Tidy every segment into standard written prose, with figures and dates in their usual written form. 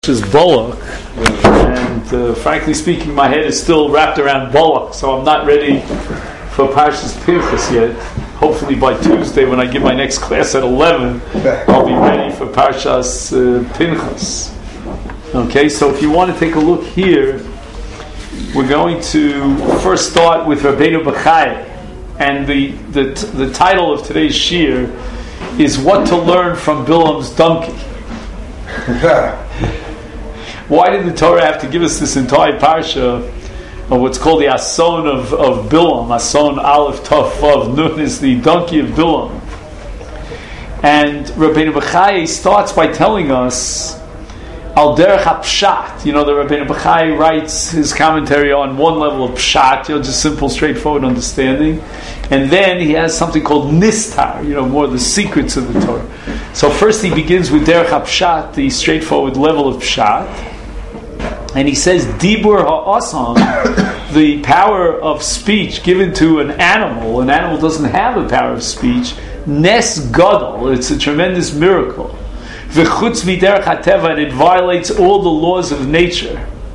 is Balak, and frankly speaking, my head is still wrapped around Balak, so I'm not ready for Parshas Pinchas yet. Hopefully by Tuesday, when I give my next class at 11, I'll be ready for Parshas Pinchas. Okay, so if you want to take a look here, we're going to first start with Rabbeinu Bachai, and the title of today's shir is What to Learn from Bilam's Donkey. Why did the Torah have to give us this entire parsha of what's called the Ason of Bilam? Ason Aleph Tov Vav Nun is the donkey of Bilam. And Rabbeinu Bachai starts by telling us Al Derech HaPshat. You know, the Rabbeinu Bachai writes his commentary on one level of Pshat, just simple, straightforward understanding. And then he has something called Nistar, more the secrets of the Torah. So first he begins with Derech HaPshat, the straightforward level of Pshat. And he says, Dibur ha'asam, the power of speech given to an animal. An animal doesn't have a power of speech. Nes gadol, it's a tremendous miracle. V'chutz v'derech hateva, and it violates all the laws of nature.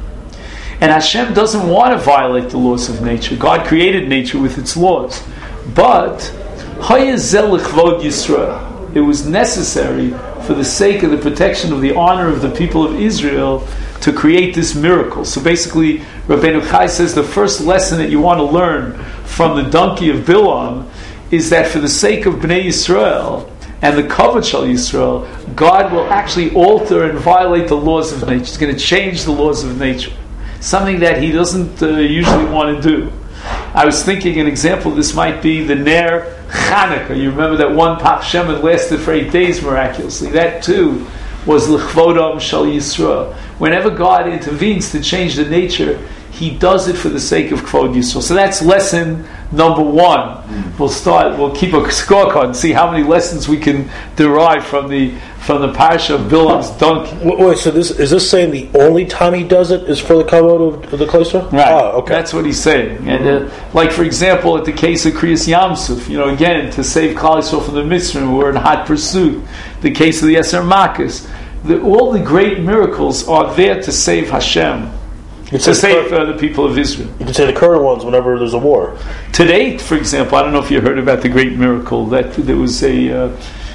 And Hashem doesn't want to violate the laws of nature. God created nature with its laws. But hayazel l'chvod Yisrael, it was necessary for the sake of the protection of the honor of the people of Israel to create this miracle. So basically, Rabbeinu Chai says the first lesson that you want to learn from the donkey of Bilam is that for the sake of Bnei Yisrael and the Kavod Shel Yisrael, God will actually alter and violate the laws of nature. He's going to change the laws of nature. Something that he doesn't usually want to do. I was thinking an example of this might be the Ner Chanukah. You remember that one Pach Shemen lasted for 8 days miraculously. That too was L'chvodam Shel Yisrael. Whenever God intervenes to change the nature, He does it for the sake of Kvod Yisrael. So that's lesson number one. We'll keep a scorecard and see how many lessons we can derive from the parsha of Bilam's donkey. Wait, so is this saying the only time he does it is for the kavod of the Klal Yisrael? Right. Oh, okay. That's what he's saying. And like for example, at the case of Kriyas Yamsuf, again to save Klal Yisrael from the Mitzrayim, who were in hot pursuit. The case of the Eser Makkos. All the great miracles are there to save Hashem, to save the people of Israel. You can say the current ones whenever there's a war. Today, for example, I don't know if you heard about the great miracle that there was a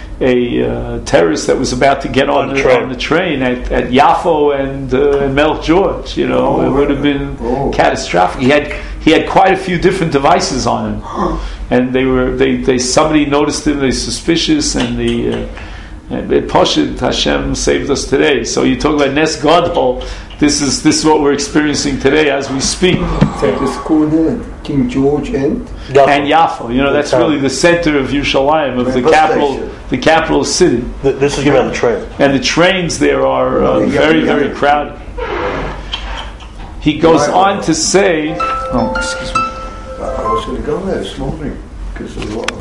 terrorist that was about to get on the train at Yafo and Melch George. It would have been catastrophic. He had quite a few different devices on him, and somebody noticed him. They're suspicious, and Pashut Hashem saved us today. So you talk about Nes Gadol. This is what we're experiencing today as we speak. The school there, King George and Yafo. That's really the center of Yerushalayim, of the capital city. This is about the train. And the trains there are very, very crowded. He goes on to say... Oh, excuse me. I was going to go there this morning because of the water.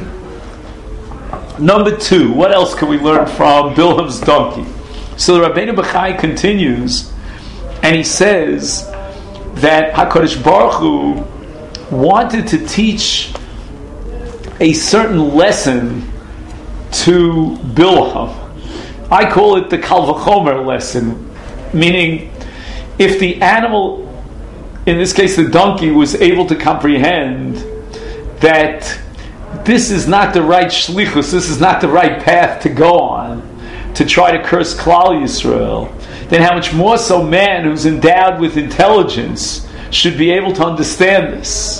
Number two, what else can we learn from Bilam's donkey? So the Rabbeinu Bachai continues, and he says that HaKadosh Baruch Hu wanted to teach a certain lesson to Bilam. I call it the Kal V'chomer lesson, meaning if the animal, in this case the donkey, was able to comprehend that this is not the right shlichus, this is not the right path to go on, to try to curse Klal Yisrael, then how much more so man who's endowed with intelligence should be able to understand this.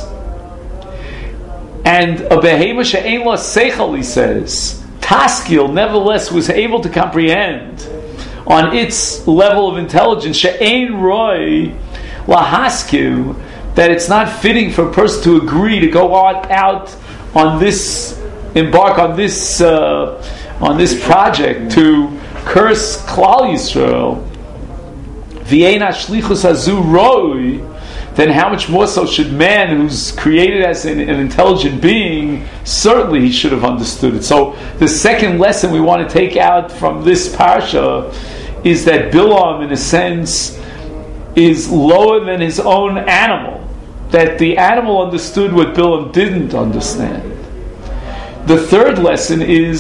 And a behema she'ein la seichel, he says, Taskil nevertheless was able to comprehend on its level of intelligence, she'ein roi lahaskiv, that it's not fitting for a person to agree to go out on this, embark on this project to curse Klal Yisrael. V'yein hashlichus hazu roi, then how much more so should man, who's created as an intelligent being, certainly he should have understood it. So the second lesson we want to take out from this parsha is that Bilam, in a sense, is lower than his own animal. That the animal understood what Bilam didn't understand. The third lesson is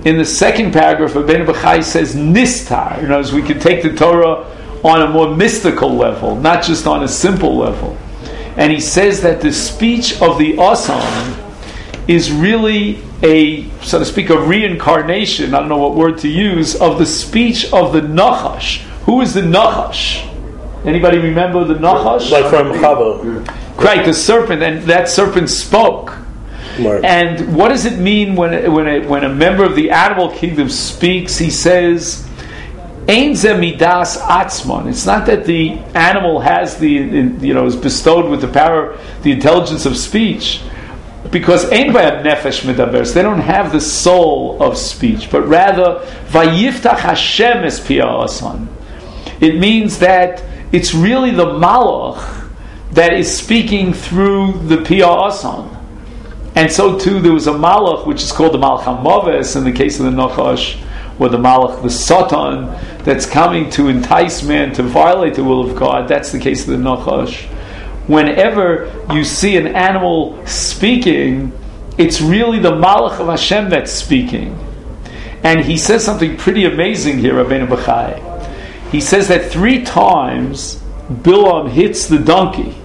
in the second paragraph, Rabbeinu Bachai says nistar. You know, as we can take the Torah on a more mystical level, not just on a simple level. And he says that the speech of the Asan is really a, so to speak, a reincarnation, I don't know what word to use, of the speech of the Nachash. Who is the Nachash? Anybody remember the Nachash? Like from Chava. Right, the serpent, and that serpent spoke. Right. And what does it mean when a member of the animal kingdom speaks? He says, Ein ze midas atzmon. It's not that the animal has is bestowed with the power, the intelligence of speech, because ein b'yam nefesh medabers. They don't have the soul of speech, but rather vayiftach Hashem es piyah asan. It means that it's really the malach that is speaking through the piyah asan. And so too, there was a malach which is called the malach hamaves in the case of the Nachash, or the malach, the Satan, that's coming to entice man to violate the will of God. That's the case of the Nachash. Whenever you see an animal speaking, it's really the malach of Hashem that's speaking. And he says something pretty amazing here, Rabbeinu Bachai. He says that 3 times Bilam hits the donkey.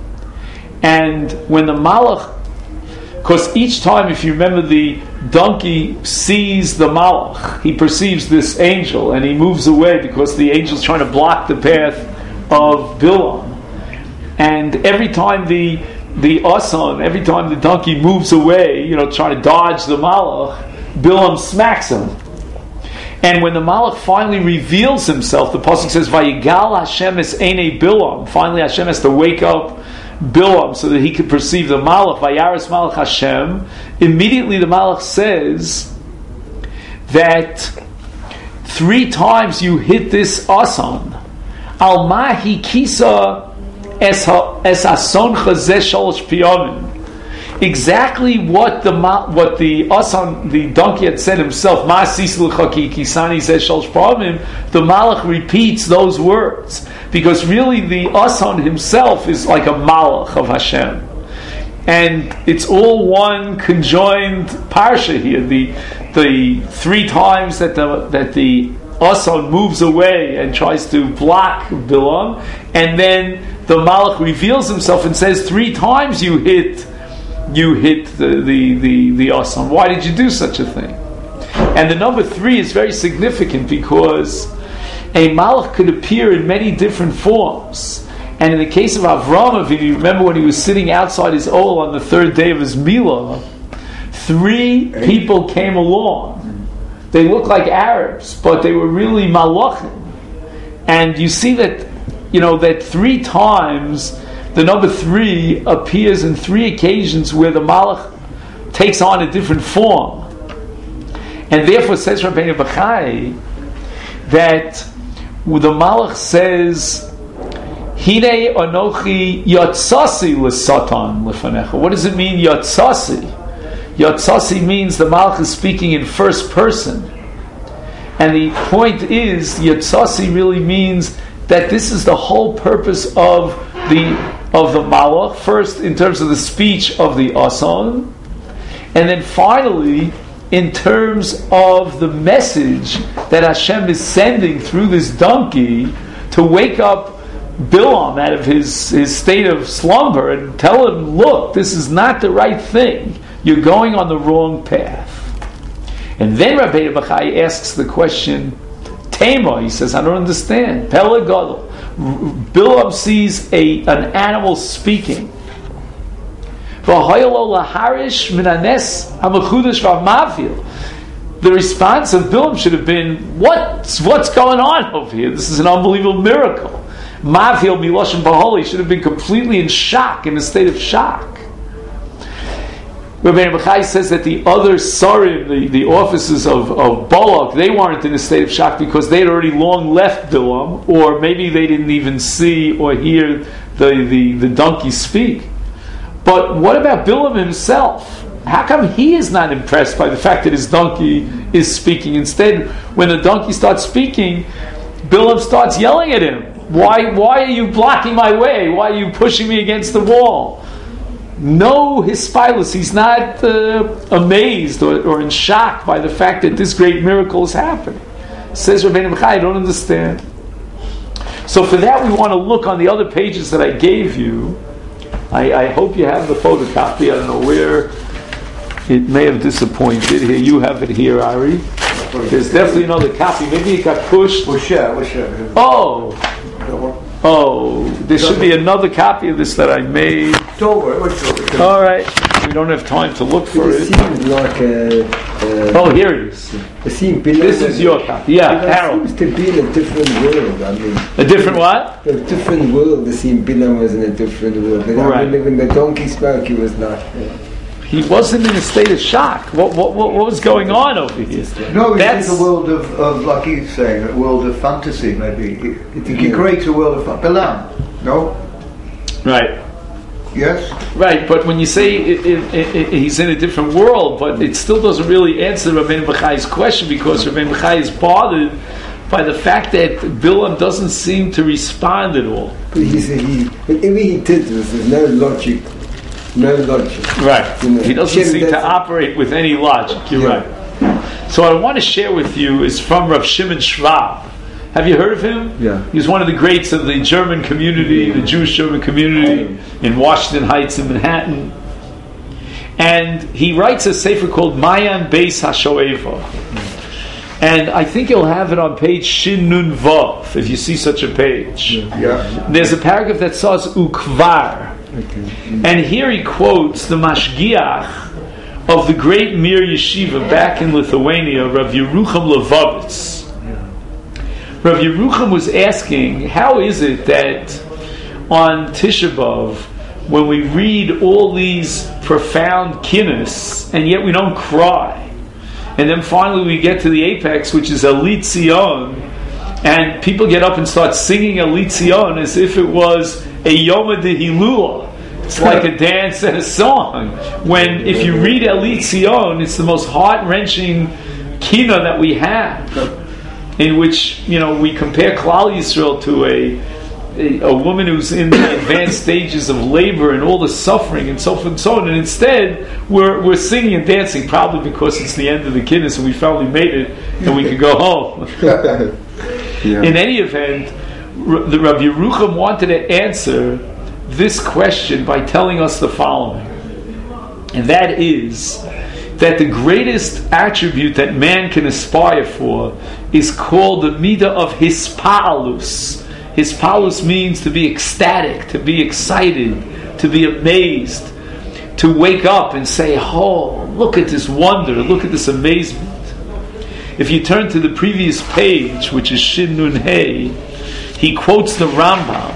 And when the malach, because each time, if you remember, the donkey sees the malach. He perceives this angel, and he moves away because the angel's trying to block the path of Bilam. And every time the asan, every time the donkey moves away, trying to dodge the malach, Bilam smacks him. And when the malach finally reveals himself, the pasuk says, "Vayigal Hashem es einei Bilam." Finally, Hashem has to wake up Bilam so that he could perceive the malach. Vayaris malach Hashem. Immediately the malach says that 3 times you hit this asan. Al mahi kisa es ason chazeh shalosh piyamim. Exactly what the asan, the donkey, had said himself. Ma sis l'chaki kisani zeh shalosh piyamim. The malach repeats those words, because really the asan himself is like a malach of Hashem. And it's all one conjoined parsha here. The 3 times that the asan moves away and tries to block Bilam, and then the malach reveals himself and says, 3 times you hit the asan. Why did you do such a thing? And the number 3 is very significant, because a malach could appear in many different forms. And in the case of Avram Avinu, remember when he was sitting outside his ol on the 3rd day of his milah, 3 people came along. They looked like Arabs, but they were really malachim. And you see that, that 3 times, the number 3 appears in 3 occasions where the malach takes on a different form. And therefore, says Rabbeinu Bachai, that the malach says, Hine anochi yatsasi l'satan l'fanecha. What does it mean, yatsasi? Yatsasi means the malach is speaking in first person. And the point is, yatsasi really means that this is the whole purpose of the malach. First, in terms of the speech of the asan, and then finally, in terms of the message that Hashem is sending through this donkey to wake up Bilam out of his state of slumber and tell him, look, this is not the right thing. You're going on the wrong path. And then Rabbeinu Bachai asks the question, Tema, he says, I don't understand. Pele Gadol. Bilam sees an animal speaking. The response of Bilam should have been, what's going on over here? This is an unbelievable miracle. Mavil Miloshin Baholi should have been completely in shock, in a state of shock. Rabbeinu Bachai says that the other Sarim, the officers of Balak, they weren't in a state of shock because they had already long left Bilam, or maybe they didn't even see or hear the donkey speak. But what about Bilam himself? How come he is not impressed by the fact that his donkey is speaking? Instead, when the donkey starts speaking, Bilam starts yelling at him. Why are you blocking my way? Why are you pushing me against the wall? no hispilus. He's not amazed or in shock by the fact that this great miracle is happening. Says Rabbeinu Bechai, I don't understand. So for that, we want to look on the other pages that I gave you. I hope you have the photocopy. I don't know where it may have disappointed. Here, you have it here, Ari. There's definitely another copy. Maybe it got pushed. We'll share. Oh, there should be another copy of this that I made. Don't worry. All right. We don't have time to look for it. Seems like Oh, here it is. This is your copy. Yeah, Harold. It seems to be in a different world. I mean, A different what? a different world. The scene Bilam was in a different world. But Right. I mean, when the donkey spoke, he was not. He wasn't in a state of shock. What was going on over here? No, That's- it's a world of, like he's saying, a world of fantasy, maybe. He creates a world of Bilam. No? Right. Yes? Right, but when you say he's in a different world, but it still doesn't really answer Rabbeinu Bechai's question, because Rabbeinu Bechai is bothered by the fact that Bilam doesn't seem to respond at all. But whatever he did there's no logic. No logic. Right. You know, He doesn't Shem seem to doesn't- operate with any logic. You're Yeah. right. So what I want to share with you is from Rav Shimon Schwab. Have you heard of him? Yeah. He's one of the greats of the German community, the Jewish German community in Washington Heights in Manhattan. And he writes a sefer called Mayan Beis HaShoeva. And I think you'll have it on page Shin Nun Vav, if you see such a page. Yeah. There's a paragraph that says Ukvar. And here he quotes the Mashgiach of the great Mir Yeshiva back in Lithuania, Rav Yerucham Levovitz. Rav Yerucham was asking, how is it that on Tisha B'Av, when we read all these profound kinnis, and yet we don't cry, and then finally we get to the apex, which is Elit Zion, and people get up and start singing Elit Zion as if it was a Yom HaDehilula. It's like a dance and a song. When if you read Elit Zion, it's the most heart-wrenching kina that we have, in which we compare Klal Yisrael to a woman who's in the advanced stages of labor and all the suffering and so forth and so on, and instead we're singing and dancing, probably because it's the end of the kiddush and we finally made it and we can go home. In any event, the Rav Yerucham wanted to answer this question by telling us the following, and that is that the greatest attribute that man can aspire for is called the midah of hispa'alus. Hispa'alus means to be ecstatic, to be excited, to be amazed, to wake up and say, oh, look at this wonder, look at this amazement. If you turn to the previous page, which is Shin Nun Hey, he quotes the Rambam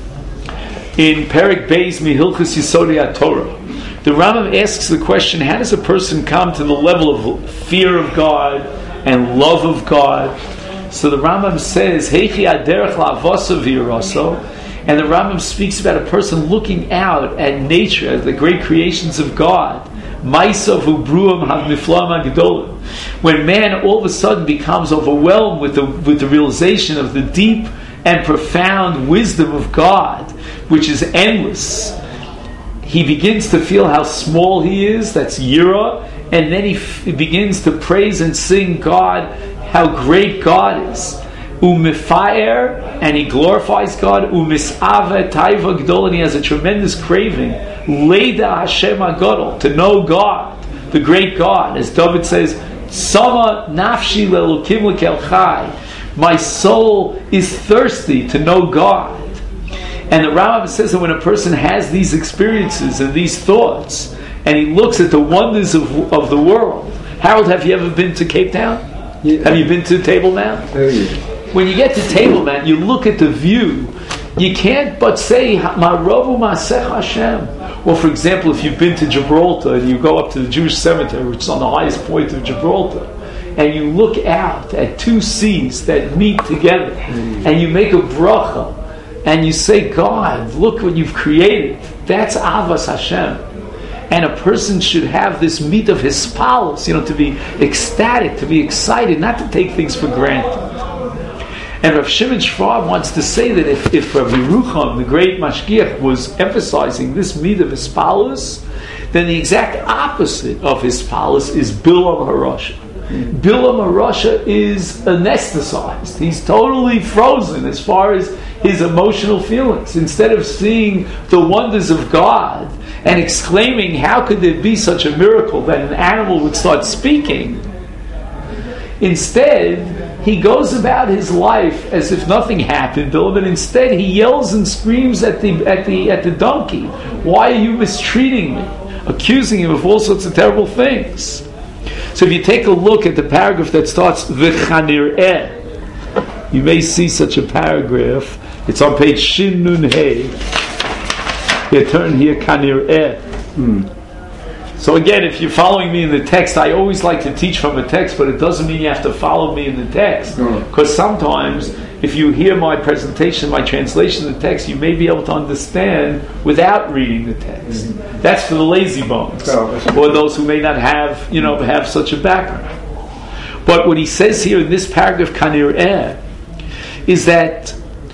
in Perek Beis Mihilchus Yisodei HaTorah. The Rambam asks the question, how does a person come to the level of fear of God and love of God? So the Rambam says, Heichi aderech la'avosav v'yiraso, and the Rambam speaks about a person looking out at nature, at the great creations of God. Ma'asav ubruam ha'niflaim ha'gedolim. When man all of a sudden becomes overwhelmed with the realization of the deep and profound wisdom of God, which is endless, he begins to feel how small he is, that's Yira, and then he begins to praise and sing God, how great God is. Umifayer, and he glorifies God. Umisave taiva gdol, and he has a tremendous craving. Leida Hashem HaGadol, to know God, the great God. As David says, Sama nafshi lelukim lekel chai. My soul is thirsty to know God. And the Rambam says that when a person has these experiences and these thoughts, and he looks at the wonders of the world. Harold, have you ever been to Cape Town? Yeah. Have you been to Table Mountain? Oh, yeah. When you get to Table Mountain, you look at the view. You can't but say, Ma'rovu Ma'asech Hashem. Or for example, if you've been to Gibraltar and you go up to the Jewish cemetery, which is on the highest point of Gibraltar, and you look out at two seas that meet together, and you make a bracha, and you say, God, look what you've created. That's Avas Hashem. And a person should have this meat of hispalus, to be ecstatic, to be excited, not to take things for granted. And Rav Shimon Schwab wants to say that if Rav Yerucham, the great mashgiach, was emphasizing this midah of hispalus, then the exact opposite of hispalus is Bilam HaRasha. Bilam HaRasha is anesthetized. He's totally frozen as far as his emotional feelings. Instead of seeing the wonders of God and exclaiming, how could there be such a miracle that an animal would start speaking? Instead, he goes about his life as if nothing happened to him, and instead he yells and screams at the donkey. Why are you mistreating me? Accusing him of all sorts of terrible things. So if you take a look at the paragraph that starts V'chanir'eh, you may see such a paragraph. It's on page Shin Nun Hey. Here, turn here, Kanir'eh. So again, if you're following me in the text, I always like to teach from a text, but it doesn't mean you have to follow me in the text. Because sometimes, if you hear my presentation, my translation of the text, you may be able to understand without reading the text. That's for the lazy bones, or those who may not have, have such a background. But what he says here in this paragraph, Kanir'eh, is that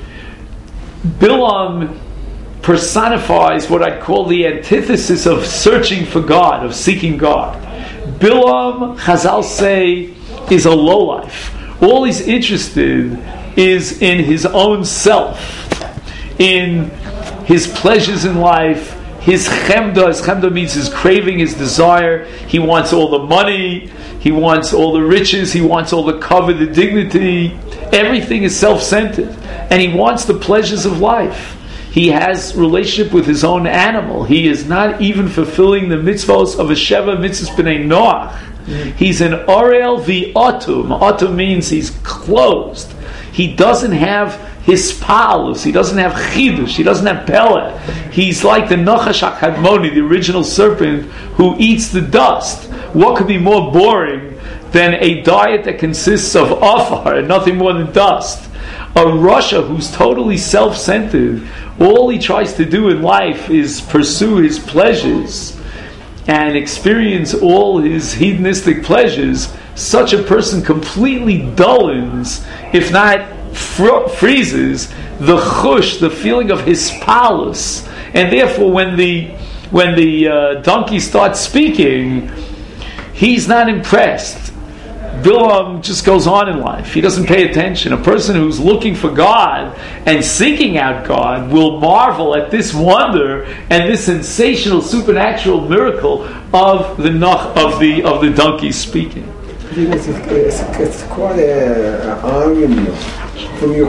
Bilam personifies what I'd call the antithesis of searching for God, of seeking God. Bilam, Chazal say, is a lowlife. All he's interested is in his own self, in his pleasures in life, his chemda. His chemda means his craving, his desire. He wants all the money, he wants all the riches, he wants all the cover, the dignity. Everything is self-centered. And he wants the pleasures of life. He has relationship with his own animal. He is not even fulfilling the mitzvos of a Sheva mitzvahs b'nei Noach. He's an Orel v'Otum. Otum means he's closed. He doesn't have hispalus. He doesn't have chidush. He doesn't have pele. He's like the Nachash HaKadmoni, the original serpent who eats the dust. What could be more boring than a diet that consists of afar and nothing more than dust? A Rasha who's totally self-centered, all he tries to do in life is pursue his pleasures and experience all his hedonistic pleasures. Such a person completely dullens, if not freezes, the chush, the feeling of hispalus. And therefore when the donkey starts speaking, he's not impressed. Bilam just goes on in life. He doesn't pay attention. A person who's looking for God and seeking out God will marvel at this wonder and this sensational supernatural miracle of the donkey speaking. It's quite an irony from your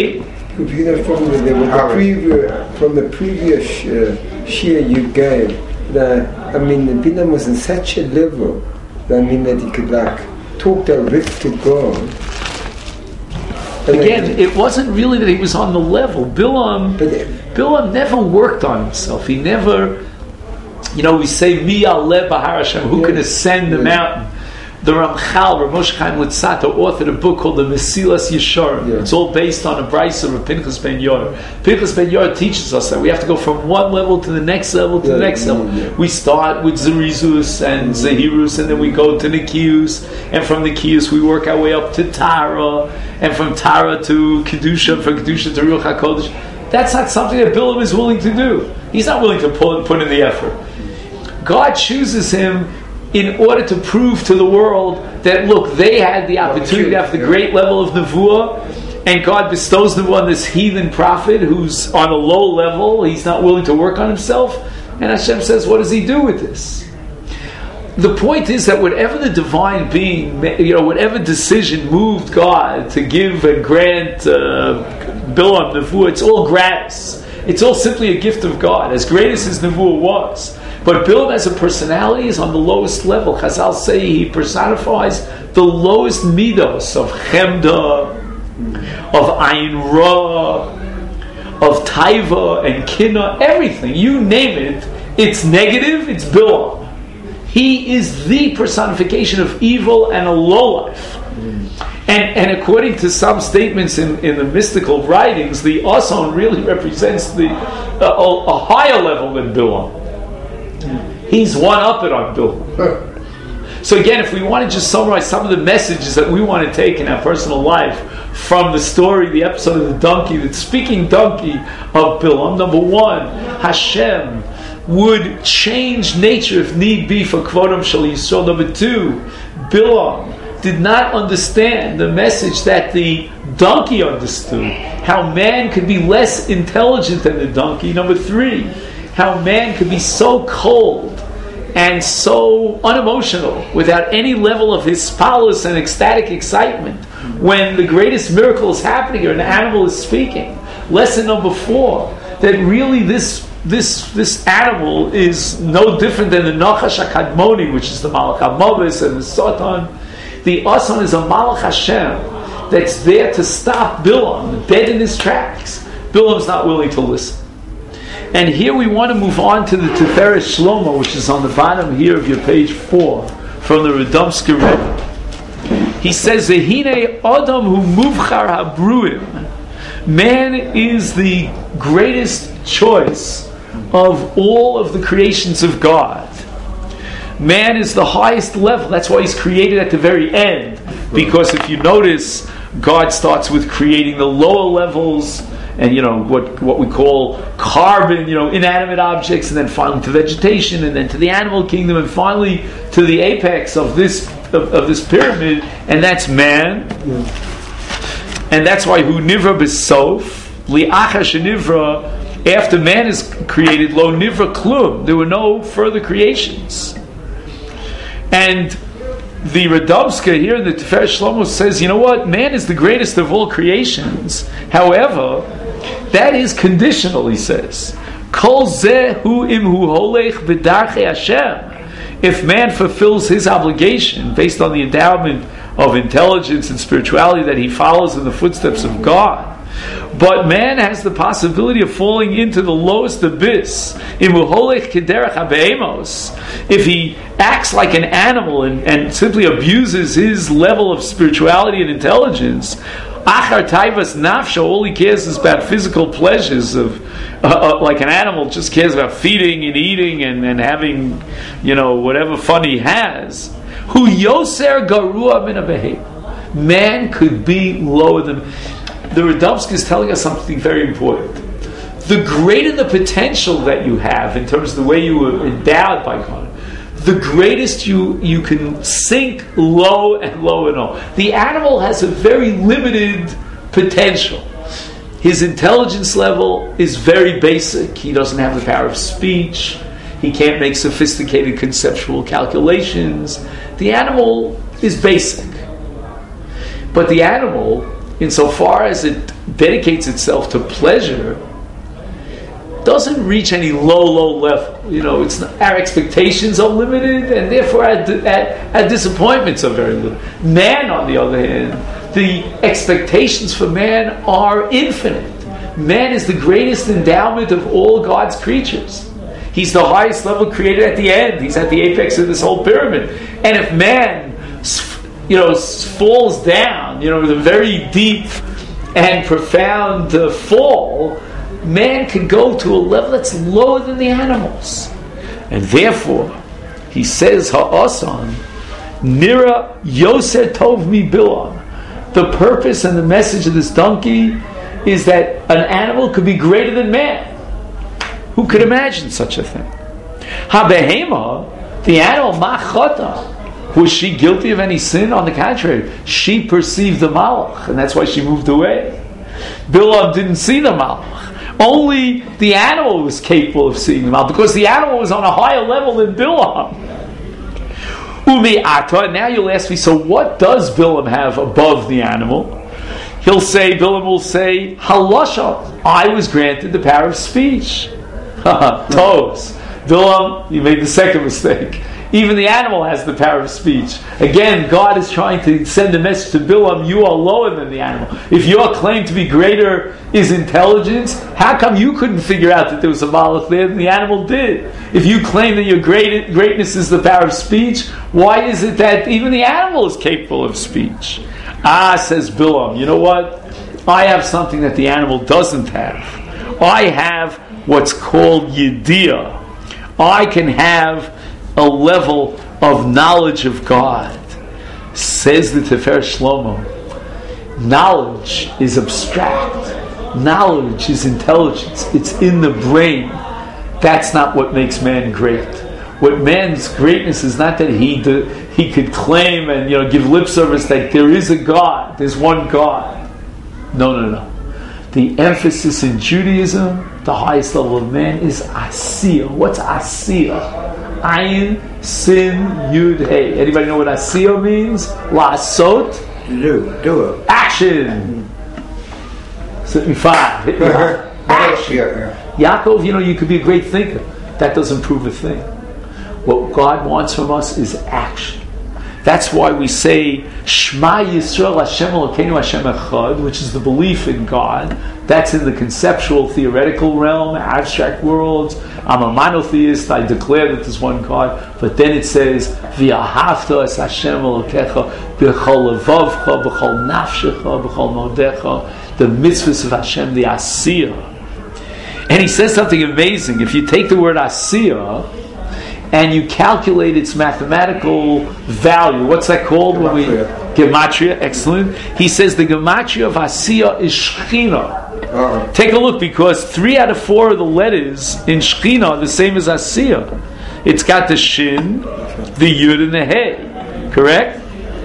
from the previous shir you gave. Bilam was in such a level that he could talk direct to God. Again, it wasn't really that he was on the level. Bilam never worked on himself. He never, we say, Mi Aleh Bahar Hashem, who can ascend the mountain? The Ramchal, Rav Moshe Chaim Luzzatto, authored a book called the Mesilas Yesharim. It's all based on a brisa of Pinchas Ben Yair. Pinchas Ben Yair teaches us that we have to go from one level to the next level to the next level. We start with Zerizus and Zehirus, and then we go to Nikius, and from Nikius we work our way up to Tara, and from Tara to Kedusha, from Kedusha to Ruach HaKodesh. That's not something that Bilam is willing to do. He's not willing to put in the effort. God chooses him in order to prove to the world that, look, they had the opportunity to have the great level of nevuah, and God bestows nevuah on this heathen prophet who's on a low level. He's not willing to work on himself. And Hashem says, what does he do with this? The point is that whatever the divine being, whatever decision moved God to give and grant Bilam nevuah, it's all gratis. It's all simply a gift of God, as great as his nevuah was. But Bilam as a personality is on the lowest level. Chazal say he personifies the lowest midos of chemda, of ayin ra, of taiva and kinna, everything. You name it, it's negative, it's Bilam. He is the personification of evil and a lowlife. And according to some statements in the mystical writings, the Ason really represents a higher level than Bilam. He's one up it on Bilam. So again, if we want to just summarize some of the messages that we want to take in our personal life from the story, the episode of the donkey, the speaking donkey of Bilam, number one, Hashem would change nature if need be for Kvodam Shel Yisrael. Number two, Bilam did not understand the message that the donkey understood, how man could be less intelligent than the donkey. Number three, how man could be so cold and so unemotional without any level of hispalus and ecstatic excitement when the greatest miracle is happening or an animal is speaking. Lesson number four, that really this animal is no different than the Nachash HaKadmoni, which is the Malach HaMoves and the Satan. The Asan is a Malach Hashem that's there to stop Bilam dead in his tracks. Bilam's not willing to listen. And here we want to move on to the Tiferet Shlomo, which is on the bottom here of your page 4, from the Radomsker Rebbe. He says, Zehine Adam hu muvchar habruim. Man is the greatest choice of all of the creations of God. Man is the highest level. That's why he's created at the very end. Because if you notice, God starts with creating the lower levels, and what we call carbon, inanimate objects, and then finally to vegetation, and then to the animal kingdom, and finally to the apex of this pyramid, and that's man. And that's why hu nivra b'sof li'achar shenivra. After man is created, lo nivra klum. There were no further creations. And the Radomska here in the Tiferet Shlomo says, you know what? Man is the greatest of all creations. However, that is conditional, he says. Kol zeh hu imhu holech b'darchei Hashem. If man fulfills his obligation based on the endowment of intelligence and spirituality that he follows in the footsteps of God, but man has the possibility of falling into the lowest abyss. If he acts like an animal and simply abuses his level of spirituality and intelligence, all he cares is about physical pleasures of like an animal just cares about feeding and eating and having whatever fun he has. Hu yoser garua min habehem. Man could be lower than. The Radomska is telling us something very important. The greater the potential that you have in terms of the way you were endowed by God, the greatest you can sink low and low and low. The animal has a very limited potential. His intelligence level is very basic. He doesn't have the power of speech. He can't make sophisticated conceptual calculations. The animal is basic. But the animal, insofar as it dedicates itself to pleasure, doesn't reach any low level. It's not, our expectations are limited, and therefore our disappointments are very limited. Man, on the other hand, the expectations for man are infinite. Man is the greatest endowment of all God's creatures. He's the highest level created at the end. He's at the apex of this whole pyramid. And if man falls down, with a very deep and profound fall, man can go to a level that's lower than the animals. And therefore, he says, Ha'asan, Nira Yoser Tov Mi Bilam. The purpose and the message of this donkey is that an animal could be greater than man. Who could imagine such a thing? Ha-behema, the animal, ma'chata. Was she guilty of any sin? On the contrary, she perceived the malach, and that's why she moved away. Bilam didn't see the malach. Only the animal was capable of seeing the malach, because the animal was on a higher level than Bilam. Umi ata. Now you'll ask me, so what does Bilam have above the animal? Bilam will say, halasha, I was granted the power of speech. Toes. Bilam, you made the second mistake. Even the animal has the power of speech. Again, God is trying to send a message to Bilam, you are lower than the animal. If your claim to be greater is intelligence, how come you couldn't figure out that there was a malach there and the animal did? If you claim that your greatness is the power of speech, why is it that even the animal is capable of speech? Says Bilam, you know what? I have something that the animal doesn't have. I have what's called yediyah. I can have a level of knowledge of God. Says the Tiferes Shlomo, knowledge is abstract. Knowledge is intelligence. It's in the brain. That's not what makes man great. What man's greatness is not that he could claim and give lip service that there is a God, there's one God. No. The emphasis in Judaism, the highest level of man, is asiyah. What's asiyah? Ayin, sin, yud, hey. Anybody know what asiyah means? La'asot. Do it. Action. Hit me five. Hit me five. Action. Yaakov, you could be a great thinker. That doesn't prove a thing. What God wants from us is action. That's why we say Shema Yisrael Hashem Elokeinu Hashem Echad, which is the belief in God. That's in the conceptual, theoretical realm, abstract worlds. I'm a monotheist. I declare that there's one God. But then it says V'ahavta es Hashem Elokecha b'chol levavcha, b'chol nafshecha, b'chol modecha. The mitzvahs of Hashem, the asiyah. And he says something amazing. If you take the word asiyah and you calculate its mathematical value, what's that called? Gematria, excellent. He says the gematria of asiyah is Shechina. Take a look, because 3 out of 4 of the letters in Shechina are the same as asiyah. It's got the shin, the yud, and the hey. Correct?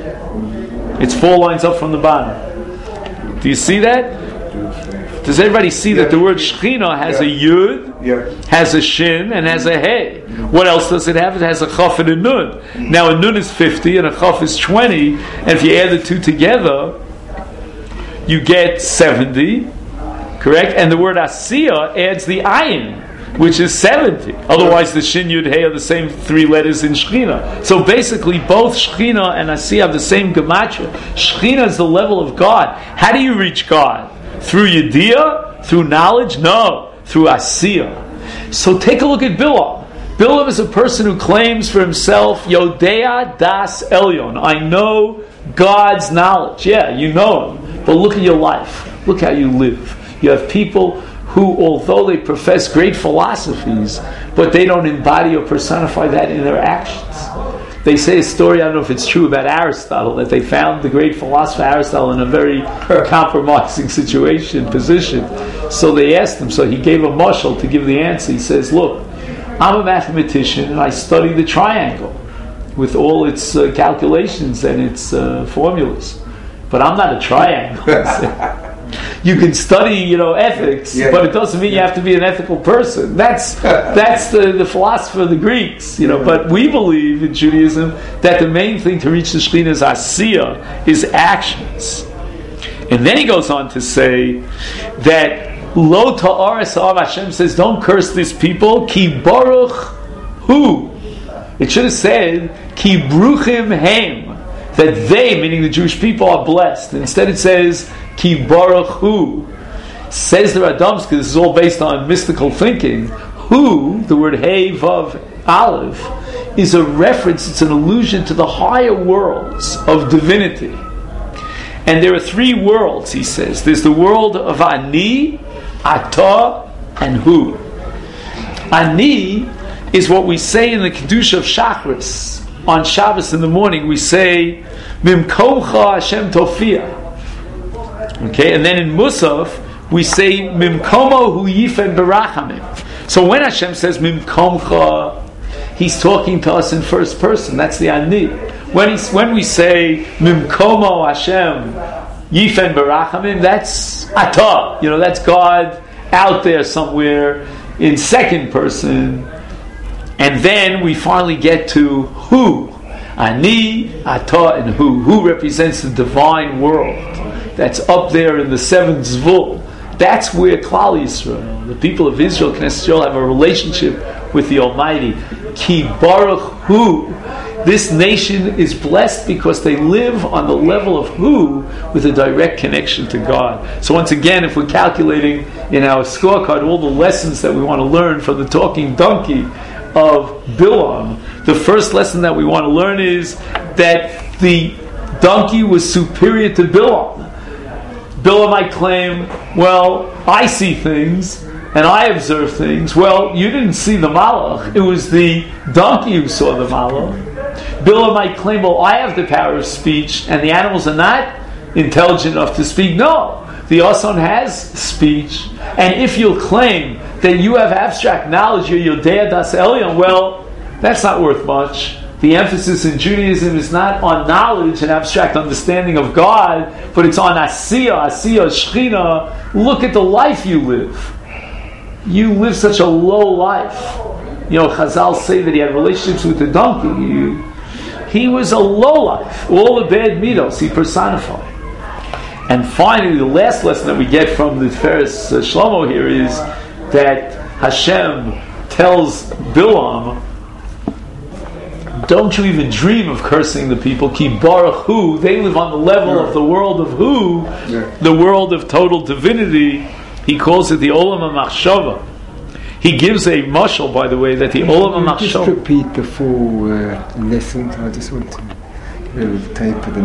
It's 4 lines up from the bottom. Do you see that? Does everybody see that the word Shechina has a yud, has a shin, and has a hey? What else does it have? It has a chaf and a nun. Now a nun is 50 and a chaf is 20, and if you add the two together, you get 70. Correct? And the word asiyah adds the ayin, which is 70. Otherwise, the shin, yud, hey are the same 3 letters in Shechina. So basically, both Shechina and asiyah have the same gematria. Shechina is the level of God. How do you reach God? Through Yediyah? Through knowledge? No. Through Asiyah. So take a look at Bilam. Bilam is a person who claims for himself, Yodea das Elyon. I know God's knowledge. Yeah, you know Him. But look at your life. Look how you live. You have people who, although they profess great philosophies, but they don't embody or personify that in their actions. They say a story, I don't know if it's true, about Aristotle, that they found the great philosopher Aristotle in a very compromising position. So they asked him, so he gave a mashal to give the answer. He says, look, I'm a mathematician and I study the triangle with all its calculations and its formulas. But I'm not a triangle. You can study, ethics, but it doesn't mean you have to be an ethical person. That's the philosopher of the Greeks, But we believe in Judaism that the main thing to reach the Shekhinah's asiyah is actions. And then he goes on to say that Lo ta'aras av, Hashem says, don't curse this people. Ki baruch hu. It should have said Ki bruchim heim, that they, meaning the Jewish people, are blessed. Instead it says Ki baruch hu. Says the Radomsky, this is all based on mystical thinking. Hu, the word hey, vav, aleph, is a reference, it's an allusion to the higher worlds of divinity. And there are 3 worlds, he says. There's the world of Ani, Ata, and Hu. Ani is what we say in the Kedusha of Shachris. On Shabbos in the morning we say Mimkomcha Hashem Tofia. Okay, and then in Musaf we say Mimkomo Hu Yifen Berachamim. So when Hashem says Mimkomcha, He's talking to us in first person. That's the Ani. When we say Mimkomo Hashem Yifen Berachamim, that's Ata. That's God out there somewhere in second person. And then we finally get to Hu. Ani, Ata, and Hu. Hu represents the divine world. That's up there in the 7th Zvul. That's where Klal Yisrael, the people of Israel, Knesset Yisrael, have a relationship with the Almighty. Ki Baruch Hu. This nation is blessed because they live on the level of Hu with a direct connection to God. So once again, if we're calculating in our scorecard all the lessons that we want to learn from the talking donkey of Bilam, the first lesson that we want to learn is that the donkey was superior to Bilam. Bilam might claim, well, I see things and I observe things. Well, you didn't see the Malach. It was the donkey who saw the Malach. Bilam might claim, well, I have the power of speech, and the animals are not intelligent enough to speak. No, the Asan has speech, and if you'll claim that you have abstract knowledge, you're Yodea Das Elyon, well, that's not worth much. The emphasis in Judaism is not on knowledge and abstract understanding of God, but it's on Asiyah, Shechina. Look at the life you live. You live such a low life. Chazal say that he had relationships with the donkey. He was a low life. All the bad midos he personified. And finally, the last lesson that we get from the Tiferes Shlomo here is that Hashem tells Bilam, don't you even dream of cursing the people. Ki Baruch Hu, they live on the level of the world of Hu, the world of total divinity. He calls it the Olam HaMachshava. He gives a mashal, by the way, that the Olam HaMachshava. Just repeat the full lesson. I just want to type it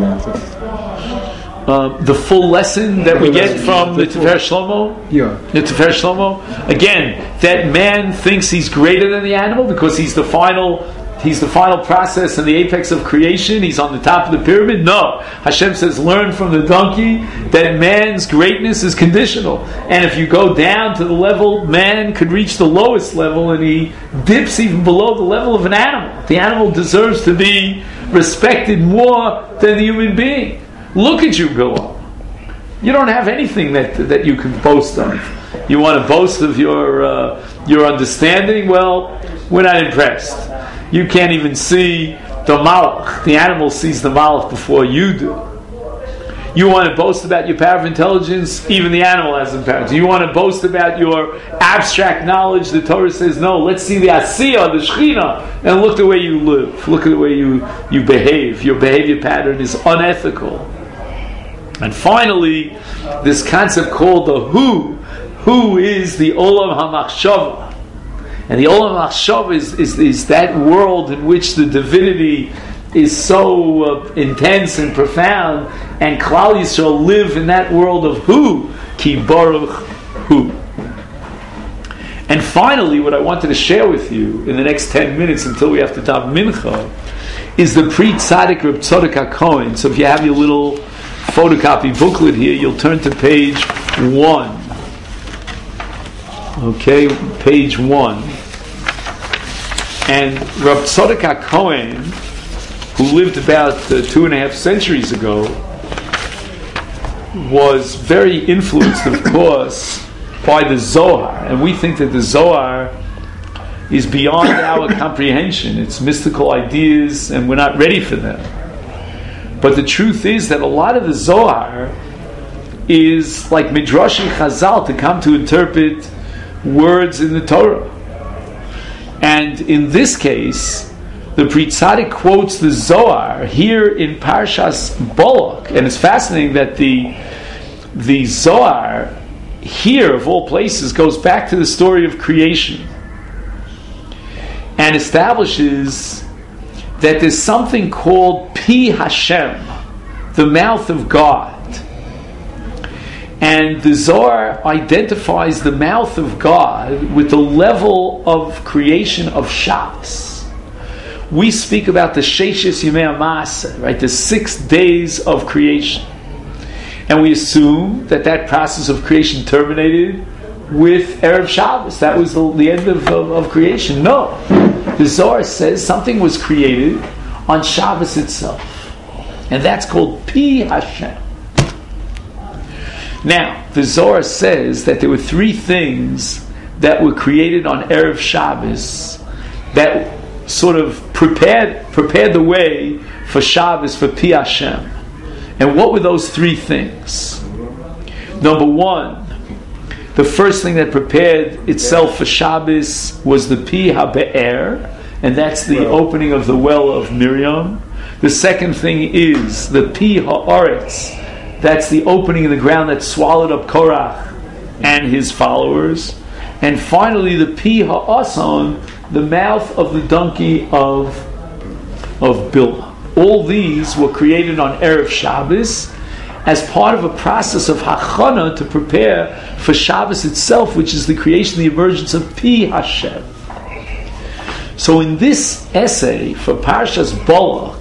out. The full lesson that we get from the Tiferes Shlomo? Yeah. The Tiferes Shlomo? Again, that man thinks he's greater than the animal because he's the final process and the apex of creation. He's on the top of the pyramid. No. Hashem says, learn from the donkey that man's greatness is conditional. And if you go down to the level, man could reach the lowest level and he dips even below the level of an animal. The animal deserves to be respected more than the human being. Look at you, Bilam. You don't have anything that you can boast of. You want to boast of your understanding? Well, we're not impressed. You can't even see the malach. The animal sees the malach before you do. You want to boast about your power of intelligence? Even the animal has the power. You want to boast about your abstract knowledge? The Torah says, no, let's see the asiyah, the shechina, and look the way you live. Look at the way you behave. Your behavior pattern is unethical. And finally, this concept called the Hu is the Olam HaMachshava. And the Olam HaMachshava is that world in which the divinity is so intense and profound, and Klal Yisrael live in that world of Hu, Ki Baruch Hu. And finally, what I wanted to share with you in the next 10 minutes until we have to daven Mincha is the pre-Tzaddik Reb Tzadok HaKohen. So if you have your little photocopy booklet here, you'll turn to page 1. Okay, page 1. And Reb Tzadok HaKohen, who lived about 2.5 centuries ago, was very influenced, of course, by the Zohar. And we think that the Zohar is beyond our comprehension. It's mystical ideas, and we're not ready for them. But the truth is that a lot of the Zohar is like Midrashi Chazal to come to interpret words in the Torah. And in this case, the Pri Tzaddik quotes the Zohar here in Parshas Bolak. And it's fascinating that the Zohar here, of all places, goes back to the story of creation and establishes that there's something called Pi Hashem, the mouth of God. And the Zohar identifies the mouth of God with the level of creation of Shabbos. We speak about the Sheishes Yemei HaMaaseh, right? The 6 days of creation. And we assume that process of creation terminated with Erev Shabbos. That was the end of creation. No. The Zohar says something was created on Shabbos itself. And that's called Pi Hashem. Now, the Zohar says that there were 3 things that were created on Erev Shabbos that sort of prepared the way for Shabbos, for Pi Hashem. And what were those 3 things? Number 1, the first thing that prepared itself for Shabbos was the Pi HaBe'er, and that's the opening of the well of Miriam. The second thing is the Pi HaOretz, that's the opening of the ground that swallowed up Korach and his followers. And finally, the Pi HaAsan, the mouth of the donkey of Bilam. All these were created on Erev Shabbos as part of a process of Hachana to prepare for Shabbos itself, which is the creation, the emergence of Pi Hashem. So in this essay for Parshas Bolak,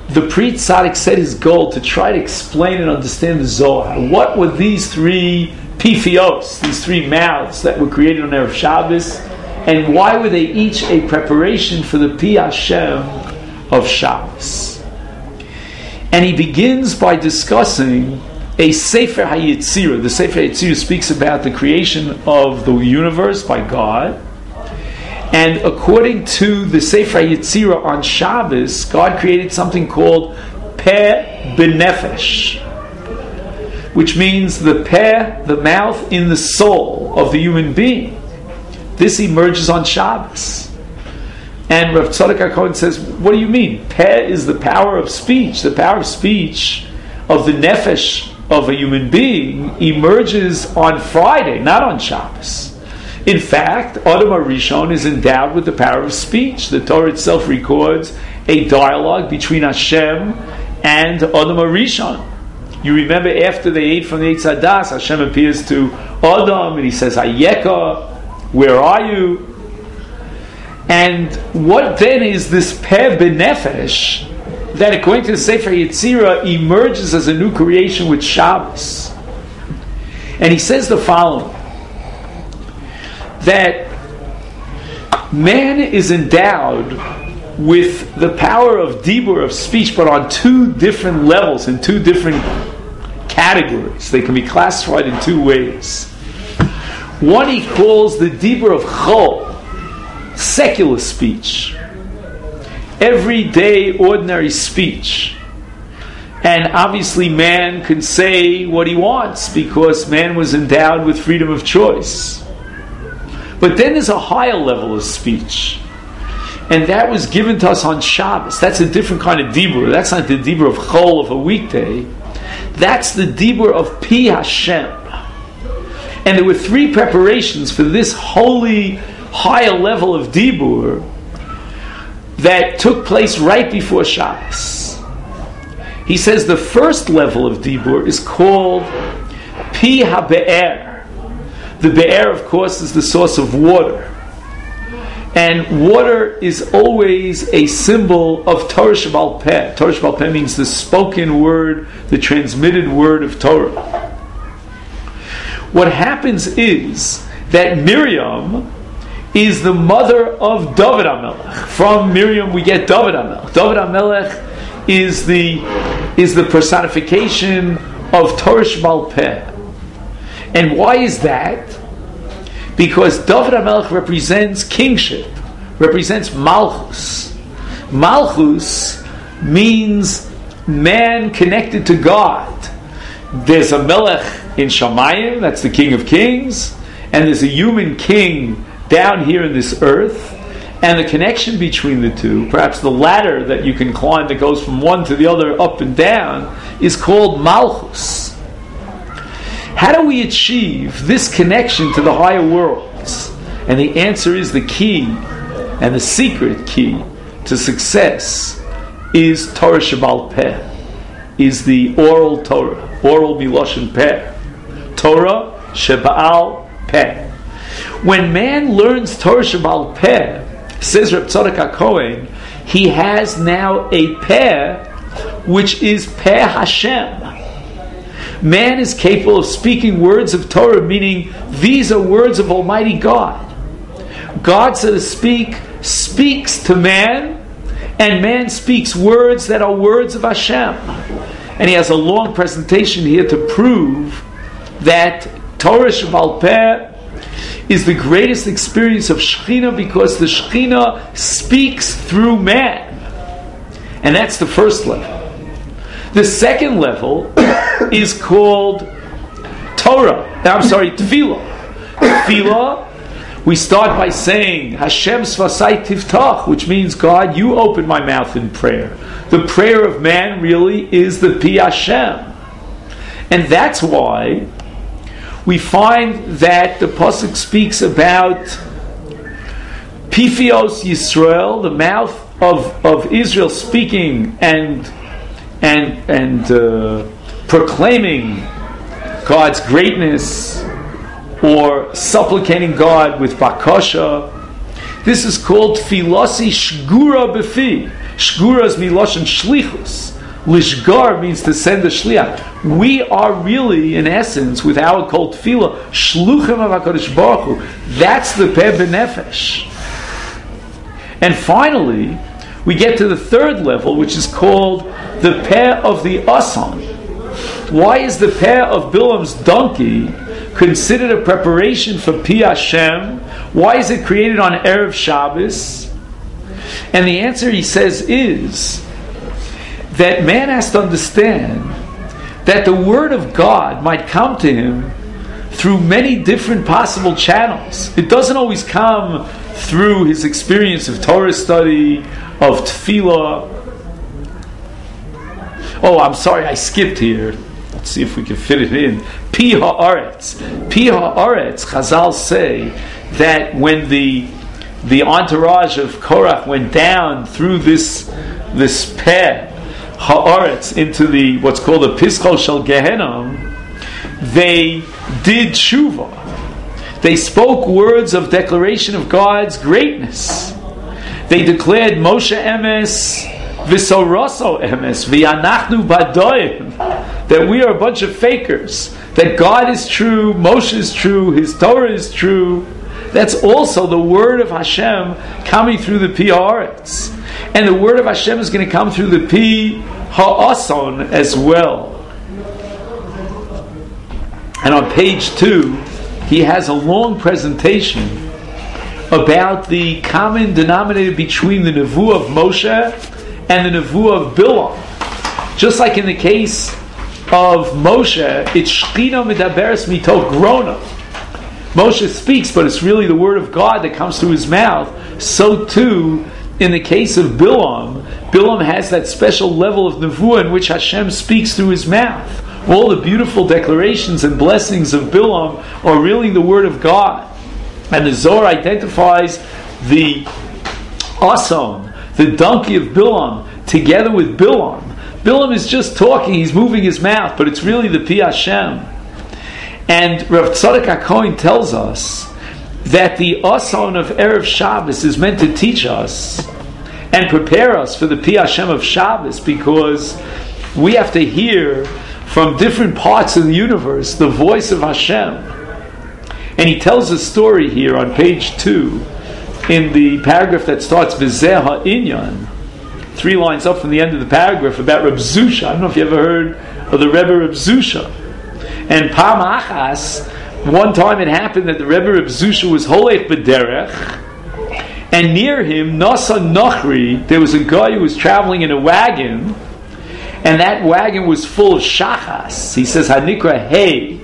the Pri Tzaddik set his goal to try to explain and understand the Zohar. What were these three pifios, these three mouths that were created on Erev Shabbos, and why were they each a preparation for the Pi Hashem of Shabbos? And he begins by discussing a Sefer HaYetzirah. The Sefer HaYetzirah speaks about the creation of the universe by God. And according to the Sefer HaYetzirah on Shabbos, God created something called Peh B'Nefesh, which means the Peh, the mouth in the soul of the human being. This emerges on Shabbos. And Rav Tzadok HaKohen says, what do you mean? Peh is the power of speech. The power of speech of the Nefesh of a human being emerges on Friday, not on Shabbos. In fact, Adam HaRishon is endowed with the power of speech. The Torah itself records a dialogue between Hashem and Adam HaRishon. You remember after they ate from the Eitz Hadas, Hashem appears to Adam and he says, Hayeka, where are you? And what then is this Peh B'Nefesh that, according to the Sefer Yetzirah, emerges as a new creation with Shabbos? And he says the following, that man is endowed with the power of dibur, of speech, but on two different levels, in two different categories. They can be classified in two ways. One he calls the dibur of chol, secular speech, everyday, ordinary speech. And obviously man can say what he wants because man was endowed with freedom of choice. But then there's a higher level of speech, and that was given to us on Shabbos. That's a different kind of dibur. That's not the dibur of chol of a weekday. That's the dibur of Pi Hashem. And there were three preparations for this holy, higher level of dibur that took place right before Shabbos. He says the first level of dibur is called Pi HaBe'er. The Be'er, of course, is the source of water. And water is always a symbol of Torah Sheba'al Peh. Torah Sheba'al Peh means the spoken word, the transmitted word of Torah. What happens is that Miriam is the mother of David HaMelech. From Miriam we get David HaMelech. David HaMelech is the personification of Torah Sheba'al Peh. And why is that? Because David HaMelech represents kingship, represents Malchus. Malchus means man connected to God. There's a Melech in Shamayim, that's the King of Kings, and there's a human king down here in this earth, and the connection between the two, perhaps the ladder that you can climb that goes from one to the other up and down, is called Malchus. How do we achieve this connection to the higher worlds? And the answer is the key, and the secret key to success is Torah Sheba'al Peh, is the oral Torah, oral miloshen peh, Torah Sheba'al Peh. When man learns Torah Sheba'al Peh, says Reb Tzadok HaKohen, he has now a Peh which is Peh Hashem. Man is capable of speaking words of Torah, meaning these are words of Almighty God. God, so to speak, speaks to man, and man speaks words that are words of Hashem. And he has a long presentation here to prove that Torah Sheba'al Peh is the greatest experience of Shekhinah because the Shekhinah speaks through man. And that's the first level. The second level is called Tefillah. Tefillah, we start by saying, Hashem Svasai Tiftach, which means, God, you open my mouth in prayer. The prayer of man really is the Pi Hashem. And that's why we find that the Pasuk speaks about Pifios Yisrael, the mouth of Israel speaking and proclaiming God's greatness or supplicating God with bakasha. This is called Filasi Shgura B'fi. Shgura is miloshen shlichus. Lishgar means to send a shliach. We are really, in essence, with our kol tefillah, shluchim of HaKadosh Baruch Hu. That's the peh b'nefesh. And finally, we get to the third level, which is called the peh of the asan. Why is the peh of Bilam's donkey considered a preparation for Pi Hashem? Why is it created on Erev Shabbos? And the answer, he says, is that man has to understand that the Word of God might come to him through many different possible channels. It doesn't always come through his experience of Torah study, of tefillah. Oh, I'm sorry, I skipped here. Let's see if we can fit it in. Pi ha'aretz. Pi ha'aretz, Chazal say that when the entourage of Korach went down through this peh ha'aretz into the what's called the Pischol Shel Gehenom, they did tshuva. They spoke words of declaration of God's greatness. They declared Moshe emes, v'soroso emes, v'yanachnu badoim, that we are a bunch of fakers, that God is true, Moshe is true, His Torah is true. That's also the word of Hashem coming through the Pi ha'aretz. And the word of Hashem is going to come through the Pi ha'ason as well. And on page 2, he has a long presentation about the common denominator between the Nevuah of Moshe and the Nevuah of Bilam. Just like in the case of Moshe, it's Shechina medaberes mitoch grona. Moshe speaks, but it's really the word of God that comes through his mouth. So too, in the case of Bilam, Bilam has that special level of Nevuah in which Hashem speaks through his mouth. All the beautiful declarations and blessings of Bilam are really the word of God. And the Zohar identifies the ason, the donkey of Bilam, together with Bilam. Bilam is just talking, he's moving his mouth, but it's really the Pi Hashem. And Rav Tzadok HaKohen tells us that the ason of Erev Shabbos is meant to teach us and prepare us for the Pi Hashem of Shabbos, because we have to hear from different parts of the universe the voice of Hashem. And he tells a story here on page 2 in the paragraph that starts V'zeh ha'inyan, 3 lines up from the end of the paragraph, about Reb Zusha. I don't know if you ever heard of the Rebbe Reb Zusha. And Pam Achas, one time it happened that the Rebbe Reb Zusha was Holech B'derech, and near him, Nasa Nochri, there was a guy who was traveling in a wagon, and that wagon was full of shachas. He says, Hanikra hay.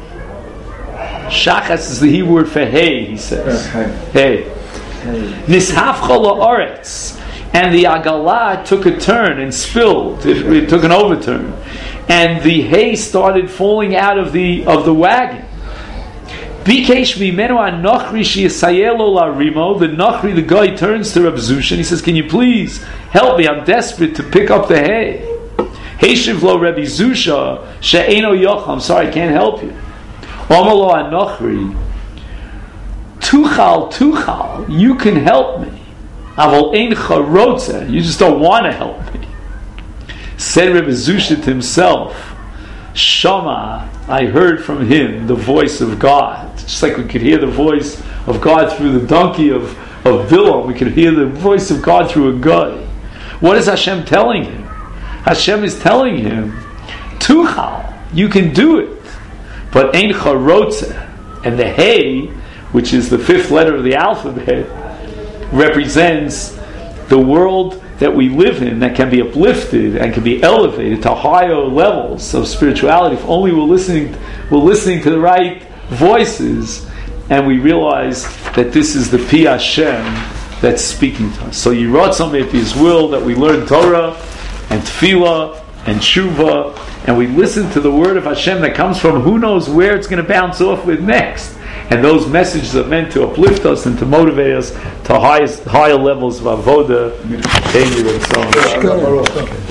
Shachas is the Hebrew word for hay, he says. Hay. Nishafcha la'aretz. And the Agalah took a turn and spilled. It took an overturn. And the hay started falling out of the wagon. Bikesh mimenu anochri sheyasayelo larimo. The Nochri, the guy, turns to Reb Zusha and he says, can you please help me? I'm desperate to pick up the hay. Heishiv lo Rebbe Zusha she'eno yochel. I'm sorry, I can't help you. Omalo anochri. Tuchal, you can help me. Aval ein charotze, you just don't want to help me. Said Rebbe Zusha to himself, Shama, I heard from him the voice of God. Just like we could hear the voice of God through the donkey of Bilam, we could hear the voice of God through a guy. What is Hashem telling him? Hashem is telling him, Tuchal, you can do it, but ein charotze. And the hay, which is the 5th letter of the alphabet, represents the world that we live in, that can be uplifted and can be elevated to higher levels of spirituality if only we're listening to the right voices, and we realize that this is the Pi Hashem that's speaking to us. So Yiratzon Me'Pi His will, that we learn Torah and Tefillah and Tshuva, and we listen to the word of Hashem that comes from who knows where it's going to bounce off with next. And those messages are meant to uplift us and to motivate us to higher levels of avoda.